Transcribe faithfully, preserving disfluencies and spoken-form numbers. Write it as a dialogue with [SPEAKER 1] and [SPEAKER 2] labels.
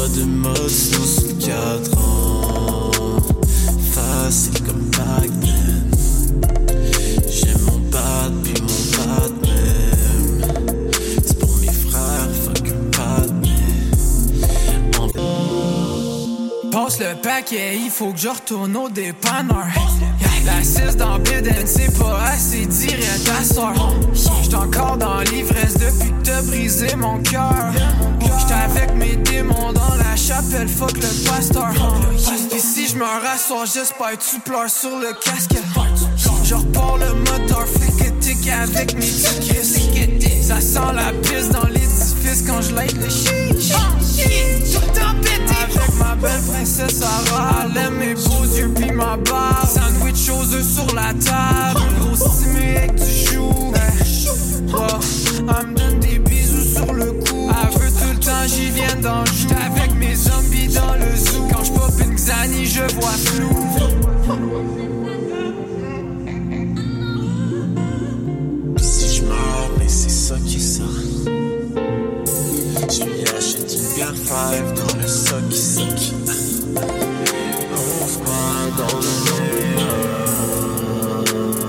[SPEAKER 1] pas de mode sous sous le cadran. Facile comme Pac-Man. J'aime mon pad puis mon pad même. C'est pour mes frères, fuck un pad mais en...
[SPEAKER 2] Passe le paquet, il faut que je retourne au dépanneur. La six dans Biden, c'est pas assez direct à soeur. J'suis encore dans l'ivresse depuis que t'as brisé mon cœur. J'étais avec mes démons dans la chapelle, fuck le pasteur. Pis si j'me rassois, j'espère que tu pleures sur le casque. Je repars le moteur, flic avec mes tickets. Ça sent la pisse dans l'édifice quand je light le shit. Tout le temps pété. Avec ma belle princesse Sarah, elle aime mes beaux yeux pis ma barbe. Sandwich aux œufs sur la table. Gros stimé avec du chou. Oh, elle me donne des bisous sur le cou. Elle veut tout le temps, j'y viens dans le joue. J'étais avec mes zombies dans le zoo. Quand j'pop une Xani, je vois flou.
[SPEAKER 1] Si je meurs, mais c'est ça qui sort. J'lui achète une bière five